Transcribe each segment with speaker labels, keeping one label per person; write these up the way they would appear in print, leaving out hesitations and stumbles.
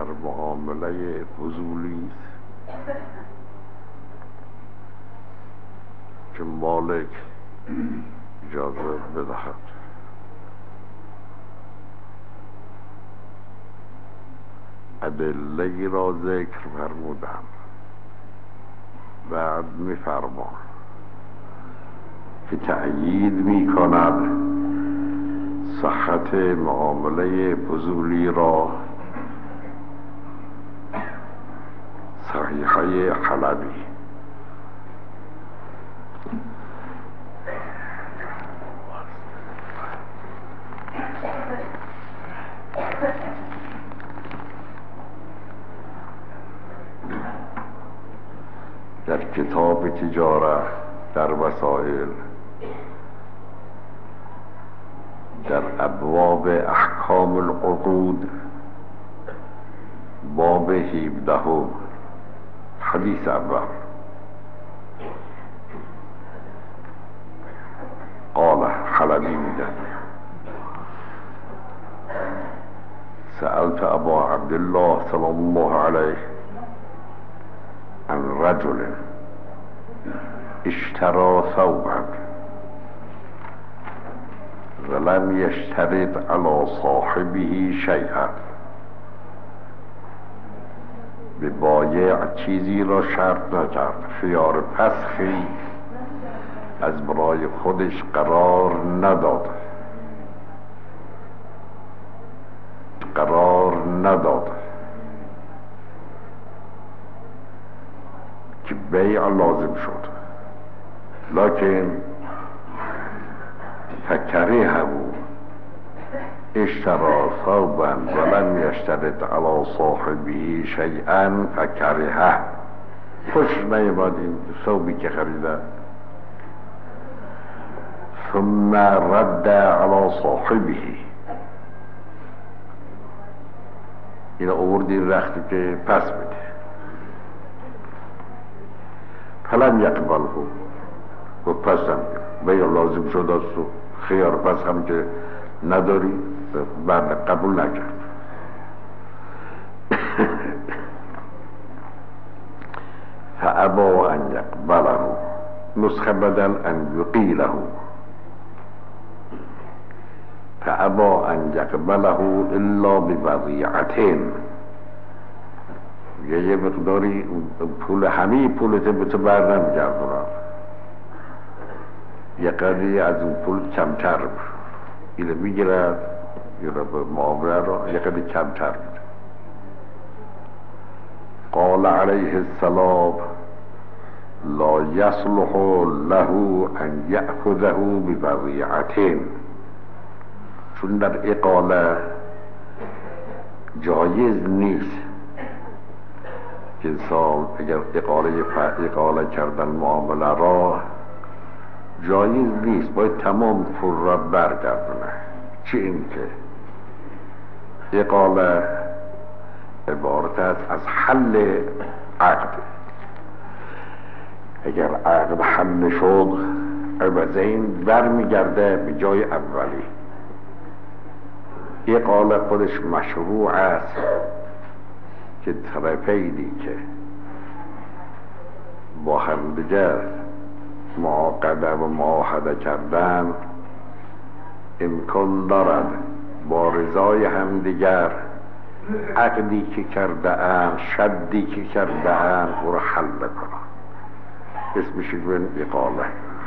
Speaker 1: در معامله فضولی است که مالک اجازه بدهد. ادله را ذکر فرمودم. بعد می‌فرماید که تأیید می‌کند صحت معامله فضولی را صحیحه حلبی. در کتاب تجارت در وسائل در ابواب احکام العقود باب 17 حدیث اول قال حلبی میده سألت ابا عبدالله صلی الله علیه عن رجل اشترى ثوبا ولم يشترط على صاحبه شيئا. به بایع چیزی را شرط نکرد، خیار پسخی از برای خودش قرار نداد که بیع لازم شد، لكن فكرهه اشترى ثوبا ولم يشترط على صاحبه شيئا فكرهه. خوش نیامد این ثوبی که خریده. ثم رد على صاحبه، این آوردی رختی که پس بده. فلم يقبله، و پس هم بیع لازم شد است و خیار پس هم که نداری بعد قبول نکرد. فابا ان يقبله، نسخه بدل ان يقيله، فابا ان يقبله الا بوضیعتین. یه مقداری پول همه پولت به تو بر نمیگردونم، یه قدری از اون پول کمتر اینو میگیرد یا به معامله را یه قدری کمتر میده. قال علیه السلام لا يصلح له ان یأخذه بوضیعتین، چون در اقاله جایز نیست که انسان اگر اقاله کردن معامله را جایز نیست، باید تمام پول را برگردونه. چه این که اقاله عبارت است از حل عقد. اگر عقد حل شد عوضین برمیگرده به جای اولی. اقاله خودش مشروع است که طرفینی که با هم دیگر معاقده و معاهده کردن امکان دارد با رضای همدیگر عقدی که کرده اند، شدی که کرده اند او را حل کنند. اسمش اقاله.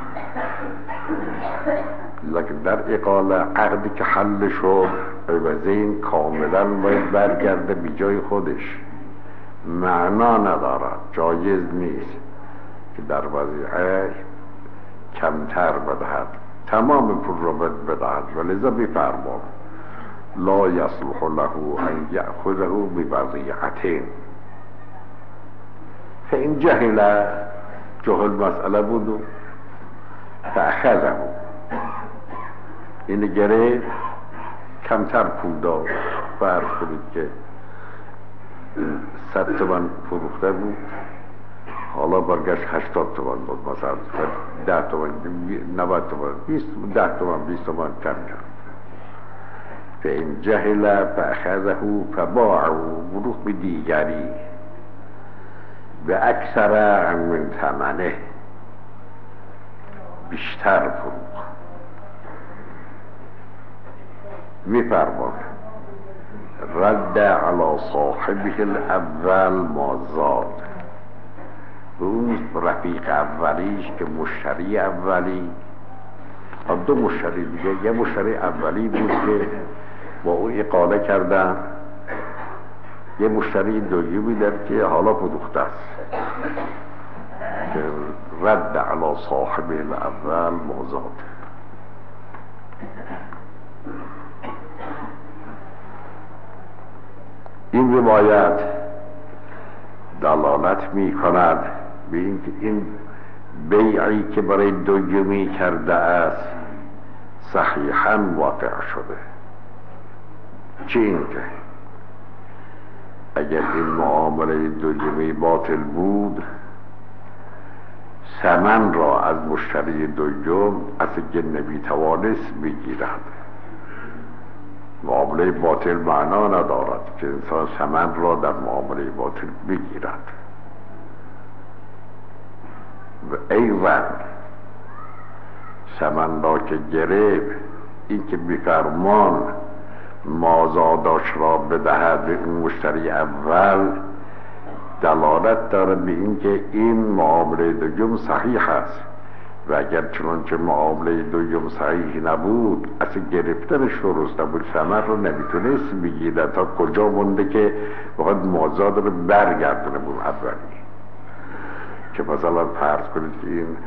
Speaker 1: لکن در اقاله عقدی که حل شد عوضین کاملا باید برگرده به جای خودش، معنا ندارد، جایز نیست که در وضیعه کمتر بدهد، تمام پول را بدهد. ولذا بفرماد لا يصلح له ان یأخذه بوضیعتین. فان جهل مسئله بود فاخذه، این گره کمتر پول داد. فرض کنید که 100 تومن فروخته بود، حالا برگشت 80 تومن بود، مثلا 10 تومن 90 تومن 10 تومن 20 تومن کم کرد. فإن جهل فأخذه فباعه فروخت به دیگری به اکثر من ثمنه، بیشتر فروخت. میفرماد رد علی صاحبه الاول ما زاد، به اون رفیق اولیش که مشتری اولی، دو مشتری دیگه، یه مشتری اولی بود که با او اقاله کردن، یه مشتری دومی در که حالا فروخته است که رد علی صاحب الاول ما زاد. این روایت دلالت می کند به اینکه این بیعی که برای دومی کرده است صحیحاً واقع شده. چه اینکه اگر این معامله دومی باطل بود، ثمن را از مشتری دوم از که نمیتوانست بگیرد. معامله باطل معنا ندارد که انسان ثمن را در معامله باطل بگیرد. و ایوان ثمن را که گرفت، این که بفرمان مازاداش را بدهد به اون مشتری اول، دلالت داره به این که این معامله دوم صحیح است. و اگر چنانچه معامله دوم صحیح نبود، اصلا گرفتنش درست نبود، ثمن رو نمیتونست بگیره. تا کجا مونده که باید مازاد رو برگردونه بود اولی. که مثلا فرض کنید که این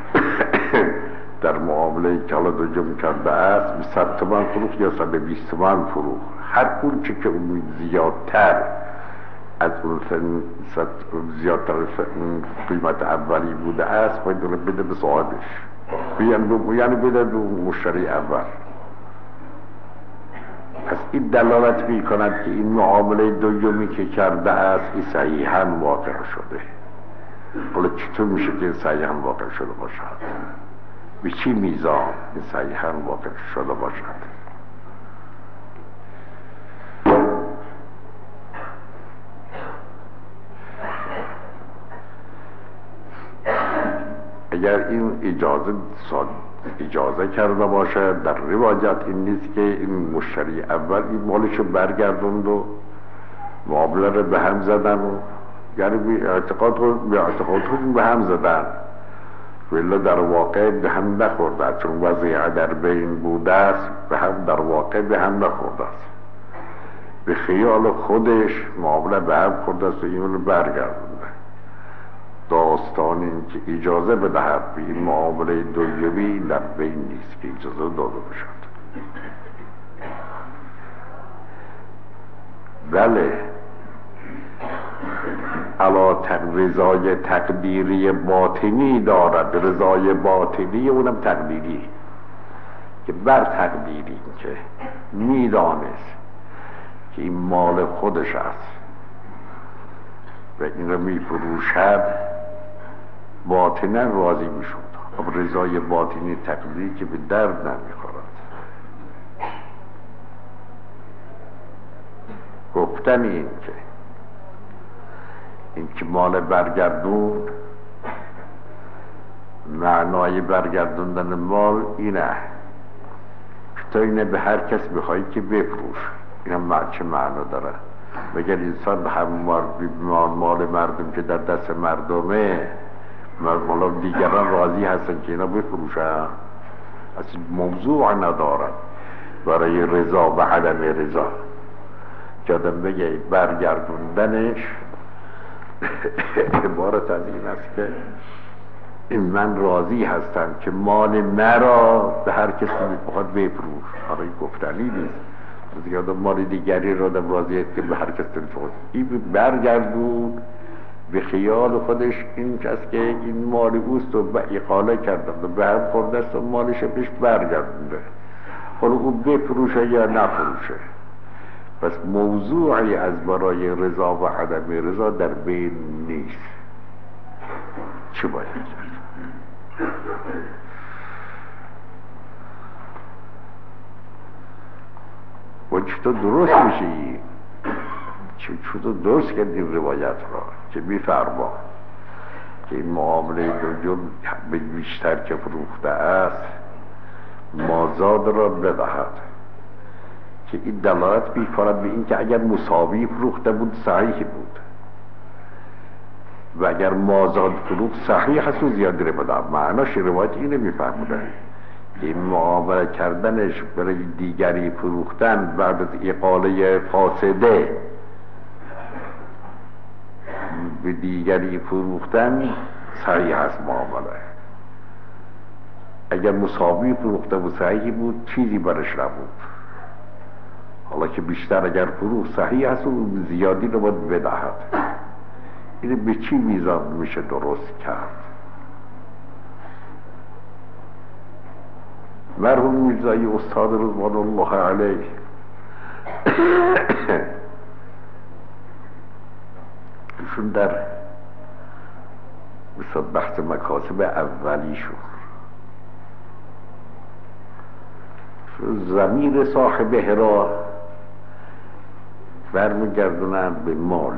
Speaker 1: در معامله که حالا دوم کرده است به 100 تومان فروخت یا 120 تومان فروخت، هر پول که اون زیادتر از اون زیادتر قیمت اولی بوده است باید رو بده به صاحبش، یعنی بده به مشتری اول. پس این دلالت می کند که این معامله دومی که کرده است این صحیحاً واقع شده. حالا چطور میشه که این صحیحاً واقع شده باشد؟ به چی میزان این صحیحاً واقع شده باشد؟ اگر این اجازه کرده باشه، در روایت این نیست که این مشتری اول این مالشو برگردوند و معامله رو به هم زدن و یعنی به اعتقاد به هم زدن، ولی در واقع به هم نخورده، چون وضعیه در بین بوده است به هم در واقع به هم نخورده است. به خیال خودش معامله به هم خورده است و این رو برگردونده. داستان این که اجازه بدهد به این معامله دومی در بین نیست که اجازه داده باشد. بله، علا رضای تقدیری باطنی دارد. رضای باطنی اونم تقدیری که بر تقدیری که میدانست که این مال خودش است و این رو میفروشد، باطنا راضی میشد. خب رضای باطنی تقدیری که به درد نمیخورد. گفتن این که مال برگردون، معنای برگردوندن مال اینه که تو اینه به هر کس بخوایی که بفروش. این هم چه معنا داره؟ مگر انسان مال مردم که در دست مردمه، مالا دیگران راضی هستن که اینا بفروشن؟ اصلا موضوع ندارن برای رضا و عدم رضا. که آدم بگه برگردوندنش عبارت از این است که من راضی هستم که مال مرا به هر کسی بخواد بفروش. آره گفتنی نیست دیگه. آدم مال دیگری را آدم راضی است که به هر کسی بفروش. این برگردون به خیال خودش این کس که این مال اوست و اقاله کردن و به هم خورده است و مالش پیش برگردونده، حالا او بفروشه یا نفروشه. پس موضوعی از برای رضا و عدم رضا در بین نیست. چه باید کرد؟ و چطور درست میشه؟ چطور درست کردیم روایت را که میفرما که این معامله دو به بیشتر که فروخته است مازاد را بدهد، که این دلالت می‌کند به این که اگر مساوی فروخته بود صحیح بود و اگر مازاد فروخت صحیح هست و زیادی رو بدهد. معناش روایت اینو میفرموده این معامله کردنش برای دیگری فروختن بعد از اقاله فاسده به دیگری فروختن صحیح هست معامله. اگر مساوی فروخته و صحیح بود چیزی برش نبود. حالا که بیشتر اگر فروخت صحیح هست و زیادی رو باید بدهد. این به چی میزان میشه درست کرد؟ مرحوم میرزایی استاد رضوان الله علیه ایشون در مثل بحث مکاسب اولیشون ضمیر صاحبه را برمیگردونن به مال.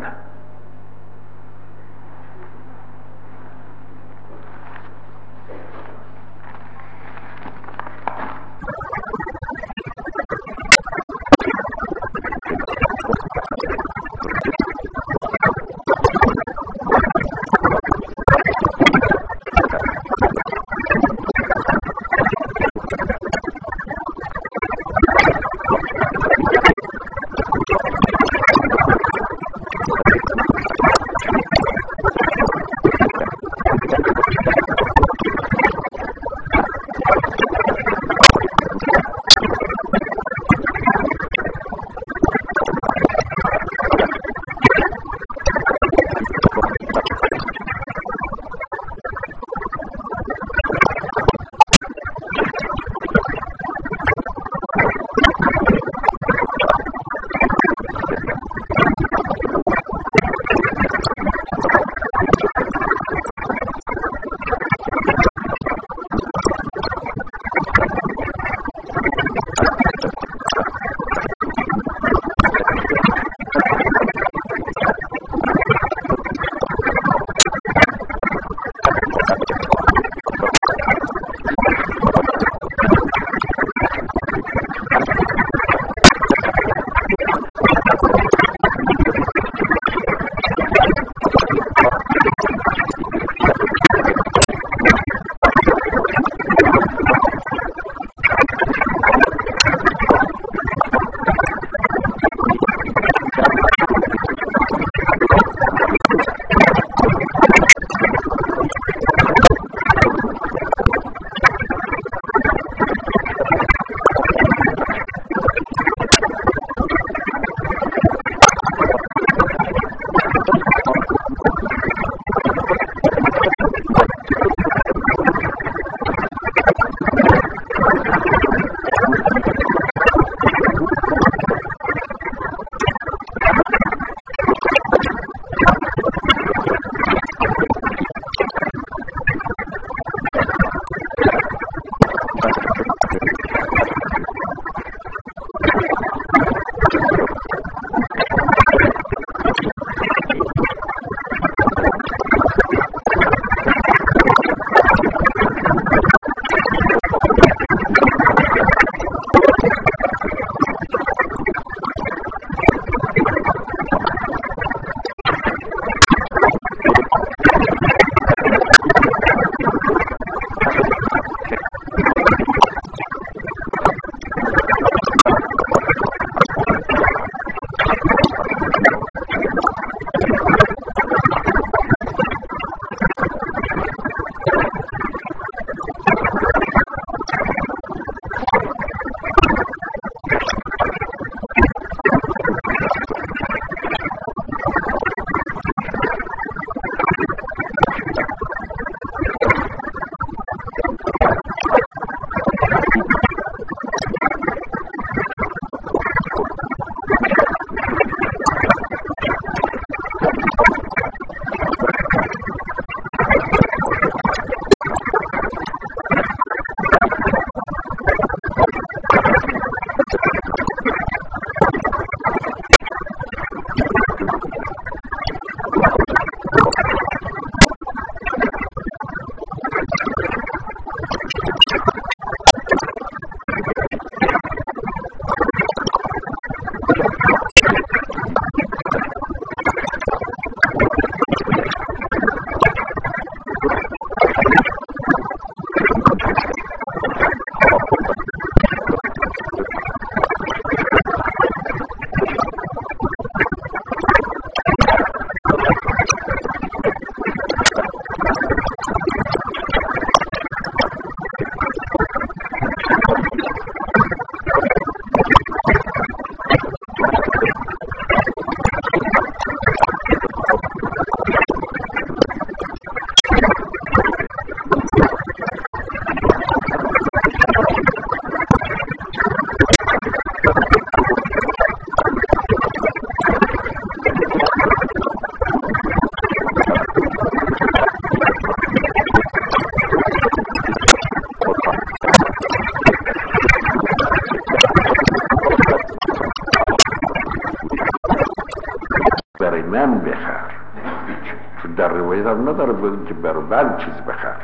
Speaker 1: من بخر. چون در روایت هم نداره بودیم که برای بعد چیز بخر،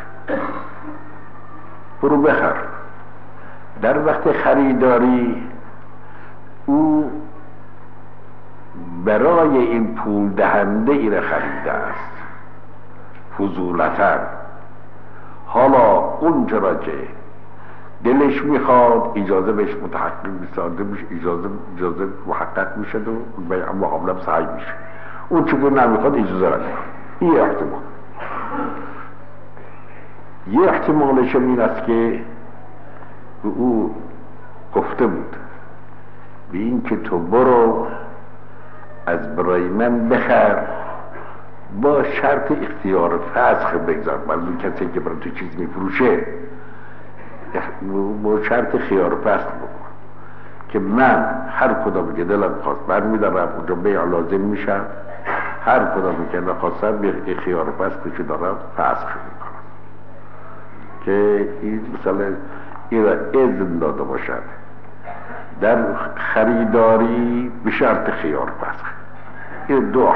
Speaker 1: برو بخر. در وقت خریداری او برای این پول دهنده این خریده است فضولتاً. حالا اون چرا که دلش میخواد اجازه بهش متحقق میساده میشه، اجازه محقق میشه و بیع معامله صحیح میشه. اون چون نمیخواد اجازه را نمیخواد. این احتمال. یه احتمالش این است که به او گفته بود به این که تو برو از برای من بخر با شرط اختیار فسخ بگذار. منظور کسی که برای تو چیز میفروشه با شرط خیار فسخ بکن که من هر کدام که دلم خواست برمیدارم اونجا بیع لازم میشم، هر کدام که نخواستم به خیار فسخ که دارم فسخ میکنم که این مثلا این را اذن داده باشد در خریداری به شرط خیار فسخ. این دو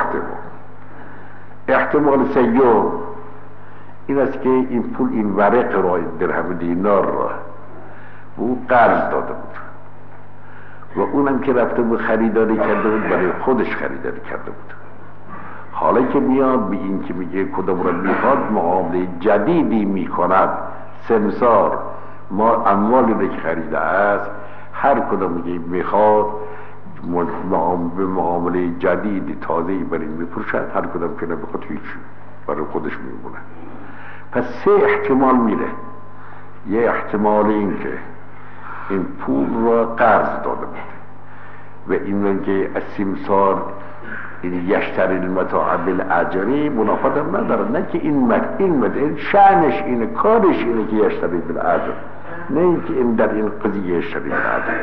Speaker 1: احتمال سیوم این است که این پول، این ورق را، این درهم دینار را به او قرض داده بود و اونم که رفته بود خریداری کرده بود برای خودش خریداری کرده بود. حالا که میاد به این که میگه کدام را میخواد معامله جدیدی میکند، سمسار ما اموالی را که خریده است هر کدام میگه میخواد به معامله جدیدی تازه‌ای برای میفروشد، هر کدام که نمیخواد هیچی برای خودش میمونه. پس سه احتمال میره. یه احتمال این که این پول را قرض داده بود و این که از سمسار این یشتری المتاع بالاجر منافات هم نداره. نه که این شأنش اینه، کارش اینه که یشتری بالاجر، نه اینکه این در این قضیه یشتری بالاجر.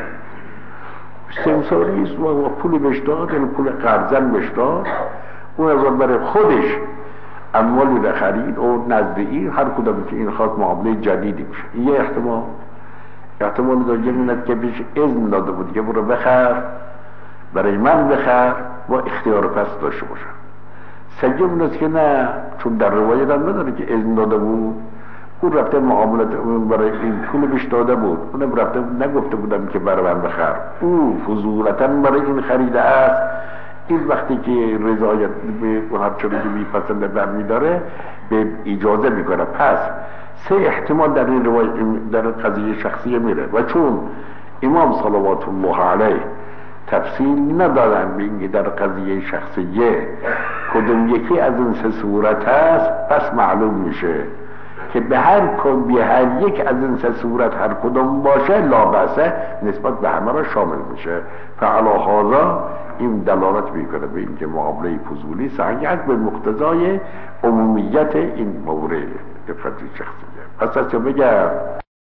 Speaker 1: سمساریست و پول بهش داد، این پول قرضن بهش داد، اون از برای خودش اموالی را خرید و نزد این هر کدام که این خواست معامله جدیدی میشه. این یه احتمال دیگه میند که بهش اذن داده بود که برو بخر، برای من بخر و اختیار پس داشته باشم. سوم است که نه، چون در روایت هم نداره که اذن داده بود، اون رفته معاملات برای این پول بهش داده بود، اونم رفته نگفته بودم که برای من بخر، او فضولتاً برای این خریده است. این وقتی که رضایت به هر چیزی که میپسنده برمیداره به اجازه میکنه. پس سه احتمال در این روایت در قضیه شخصیه میره و چون امام صلوات الله علیه تفصیل ندادن به اینکه در قضیه شخصیه کدوم یکی از این سه صورت هست، پس معلوم میشه که به هر یک از این سه صورت هر کدوم باشه لابسه نسبت به همه را شامل میشه. فعلا هذا این دلالت میکنه به اینکه معامله فضولی صحیح به مقتضای عمومیت این مورد افراد شخصیه. پس از که بگم